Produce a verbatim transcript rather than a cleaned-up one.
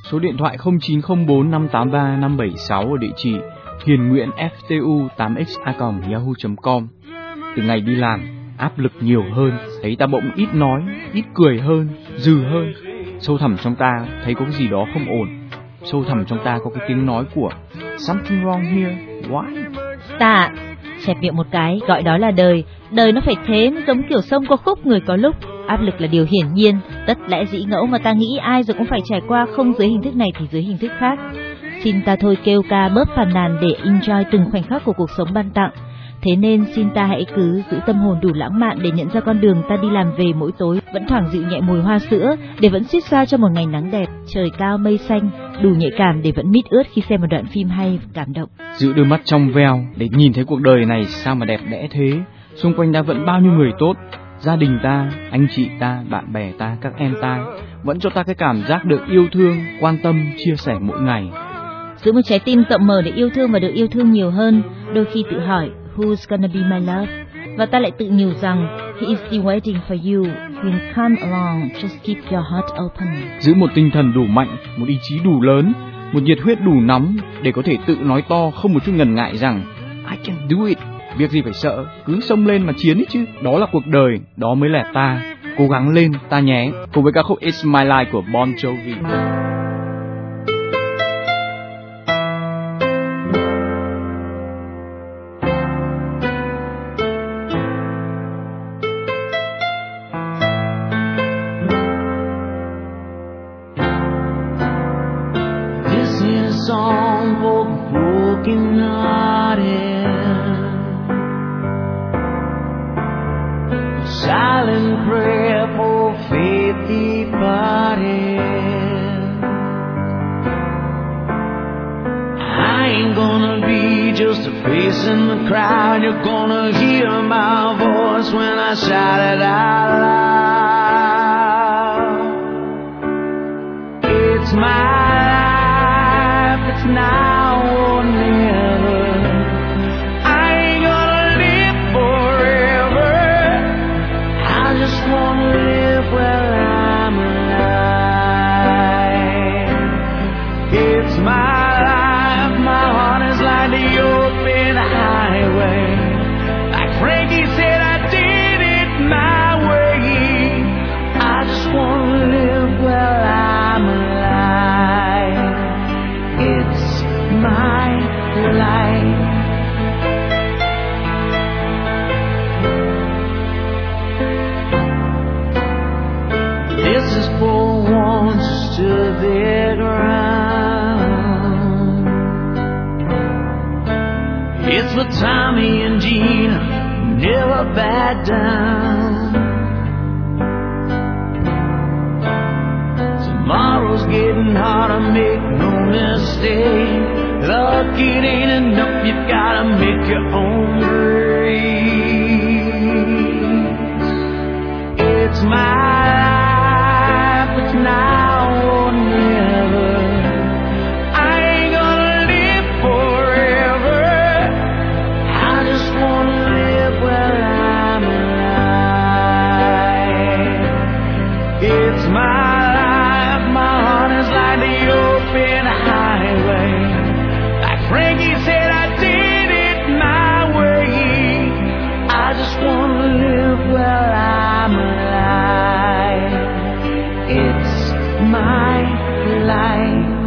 số điện thoại không chín không bốn năm tám ba năm bảy sáu ở địa chỉ hiền nguyễn f t u tám x a còng yahoo chấm com. Từ ngày đi làm, áp lực nhiều hơn, thấy ta bỗng ít nói, ít cười hơn, dừ hơn. Sâu thẳm trong ta thấy có cái gì đó không ổn. Sâu thẳm trong ta có cái tiếng nói của something wrong here, why? Ta xẹp miệng một cái, gọi đó là đời. Đời nó phải thế, nó giống kiểu sông có khúc người có lúc. Áp lực là điều hiển nhiên, tất lẽ dĩ ngẫu mà ta nghĩ ai rồi cũng phải trải qua, không dưới hình thức này thì dưới hình thức khác. Xin ta thôi kêu ca bớt phàn nàn để enjoy từng khoảnh khắc của cuộc sống ban tặng. Thế nên xin ta hãy cứ giữ tâm hồn đủ lãng mạn để nhận ra con đường ta đi làm về mỗi tối vẫn thoảng dịu nhẹ mùi hoa sữa, để vẫn suýt xoa cho một ngày nắng đẹp, trời cao mây xanh, đủ nhạy cảm để vẫn mít ướt khi xem một đoạn phim hay và cảm động. Giữ đôi mắt trong veo để nhìn thấy cuộc đời này sao mà đẹp đẽ thế. Xung quanh ta vẫn bao nhiêu người tốt, gia đình ta, anh chị ta, bạn bè ta, các em ta vẫn cho ta cái cảm giác được yêu thương, quan tâm, chia sẻ mỗi ngày. Giữ một trái tim rộng mở để yêu thương và được yêu thương nhiều hơn. Đôi khi tự hỏi who's gonna be my love, và ta lại tự nhủ rằng he is still waiting for you. He'll come along, just keep your heart open. Giữ một tinh thần đủ mạnh, một ý chí đủ lớn, một nhiệt huyết đủ nóng để có thể tự nói to không một chút ngần ngại rằng I can do it. Việc gì phải sợ, cứ xông lên mà chiến ấy chứ. Đó là cuộc đời, đó mới là ta. Cố gắng lên ta nhé. Cùng với ca khúc It's My Life của Bon Jovi. This is a song for the broken hearted, silent prayer for faith departed. I ain't gonna be just a face in the crowd. You're gonna hear my voice when I shout it out loud. It's my life, it's now or never. I ain't gonna live forever. I just wanna live while I'm alive. It's my life, my heart is like the open highway. Like Frankie said, I did it my way. I just wanna live while I'm alive. It's my life. This is for ones who stood their ground. It's for Tommy and Gina, who never back down. Tomorrow's getting harder, make no mistake. Luck, it ain't enough, you've gotta make your own grace. It's my life, it's now or never. I ain't gonna live forever. I just wanna live while I'm alive. It's my life, my heart is like the open highway. Like Frankie said, I did it my way. I just wanna live while I'm alive. It's my life.